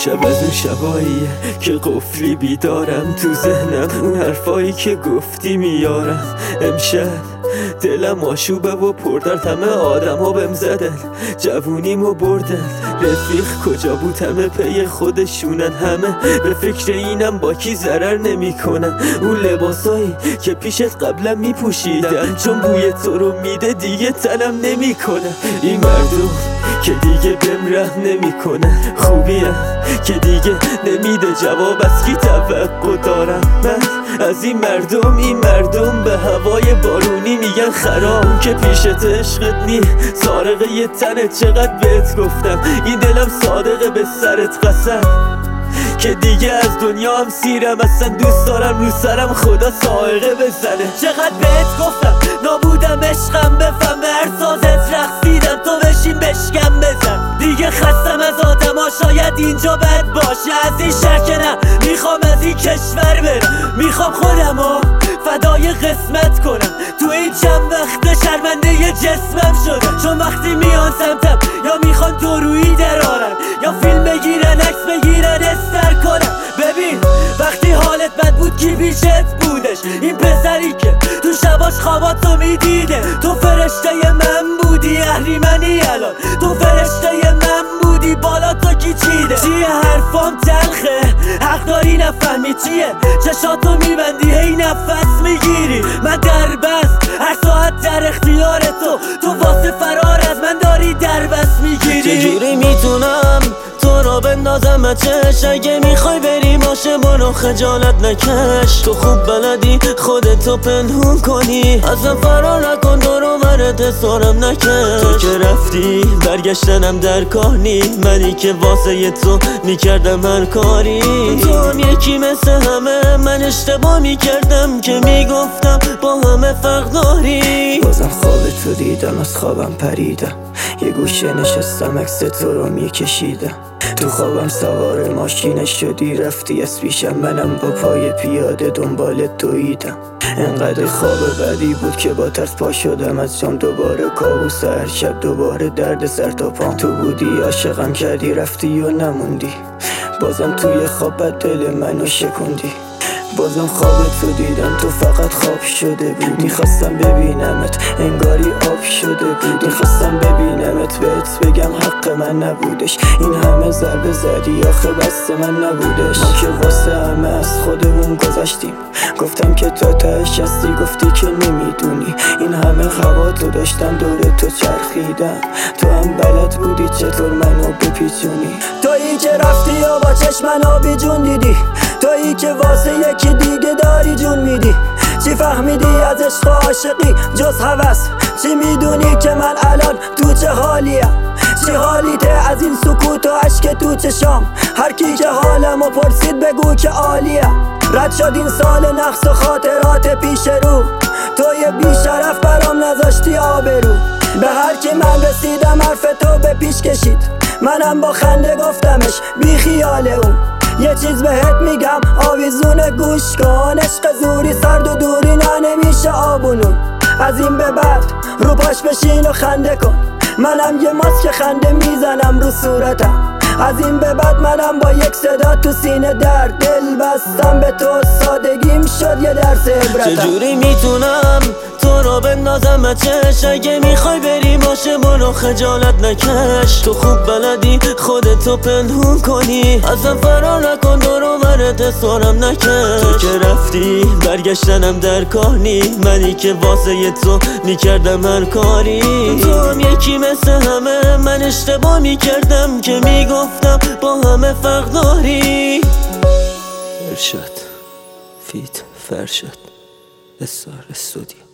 امشب از اون شباییه که قفلی بیدارم تو ذهنم، اون حرفایی که گفتی میارم. امشب دلم آشوبه و پردرد، همه آدم ها بهم زدن، جوونیمو بردن. رفیق کجا بود؟ همه پی خودشونن، همه به فکر اینم با کی ضرر نمی کنن. اون لباسایی که پیشت قبلا می پوشیدم، چون بوی تو رو میده دیگه تنم نمی کنم. این مردم که دیگه بهم رحم نمی کنن، خوبیم که دیگه نمیده جواب، از کی توقع دارم من؟ از این مردم به هوای بارونی میگن خراب. که پیشت عشقت نی سارقه یه تنه، چقدر بهت گفتم این دلم صادقه به سرت قسم، که دیگه از دنیا هم سیرم، اصلا دوست دارم رو سرم خدا سائقه بزنه. چقدر بهت گفتم نابودم عشقم، بفهم به هر سازت رقصیدم، تو بشین بشکم بزن. دیگه خستم از آدم ها، شاید اینجا بد باشه، از این شهر که نه، میخوام از این کشور برم، میخوام خودم ها فدای قسمت کنم. تو این چند وقت شرمنده یه جسمم شدم، چون وقتی میان سمتم یا میخوان تو روی درارن، یا فیلم بگیرن عکس بگیرن استر کنن. ببین وقتی حالت بد بود کی پیشت بودش؟ این پسری که تو شباش خواباتو میدیده. تو فرشته من بودی، اهریمنی الان تو فرشته من بودی، بالا تو کی چیده؟ چیه حرفام تلخه، حق داری نفهمی چیه، چشاتو میبندی هی نفس میگیری. من در بست هر ساعت در اختیار تو واسه فرار از من داری در بست میگیری. چجوری میتونم تو رو بندازم چش؟ اگه میخوای بری باشه برو خجالت نکش. تو خوب بلدی خودتو پنهون کنی، ازم فرار نکن، دور و برت حسارم نکش. تو که رفتی برگشتنم در کار نی، منی که واسه تو میکردم هر کاری. تو هم یکی مثل همه، من اشتباه میکردم که میگفتم با همه فرق داری. بازم خواب تو دیدم، از خوابم پریدم، یه گوشه نشستم عکس تو رو میکشیدم. تو خوابم سوار ماشین شدی رفتی از پیشم، منم با پای پیاده دنبالت دویدم. انقدر خواب بدی بود که با ترس پا شدم از جام، دوباره کابوس هر شب، دوباره درد سر تا پام. تو بودی عاشقم کردی رفتی و نموندی، بازم توی خوابت دل منو شکوندی. بازم خواب تو دیدم، تو فقط خواب شده بودی. خواستم ببینمت انگاری آب شده بودی، خواستم ببینمت بهت بگم حق من نبودش. این همه ضربه زدی آخه بست من نبودش. ما که واسه همه از خودمون گذشتیم، گفتم که تو تهش هستی، گفتی که نمیدونی. این همه هوا تو داشتم دور تو چرخیدم، تو هم بلد بودی چطور منو بپیچونی. تویی که رفتی و با چشمن آبی جون دیدی، تویی که واسه یکی دیگه داری جون میدی. چی فهمیدی از عشق و عاشقی جز هوس؟ چی میدونی که من الان تو چه حالیم؟ چی حالیته از این سکوت و عشق تو چشام؟ هر کی که حالمو پرسید بگو که عالیم. رد شد این سال نقص و خاطرات پیش رو، توی بی شرف برام نذاشتی آبرو. به هر کی من رسیدم حرف تو به پیش کشید، منم با خنده گفتمش بی خیال اون. یه چیز بهت میگم آویزون گوش کن، عشق زوری سرد و دوری نه نمیشه آبونون. از این به بعد رو پاش بشین و خنده کن، منم یه ماسک خنده میزنم رو صورتم. از این به بعد منم با یک صدا تو سینه در دل بستم به تو، سادگیم شد یه درس عبرتم. چجوری میتونم تو رو بندازم چش؟ اگه میخوای بری باشه برو خجالت نکش. تو خوب بلدی خودتو پنهون کنی، ازم فرار نکن، دور و برت حسارم نکش. تو که رفتی برگشتنم در کار نی، منی که واسه تو میکردم هر کاری. تو هم یکی مثل همه، من اشتباه میکردم که میگفتم با همه فرق داری. ارشاد فیت فرشاد استار استودیو.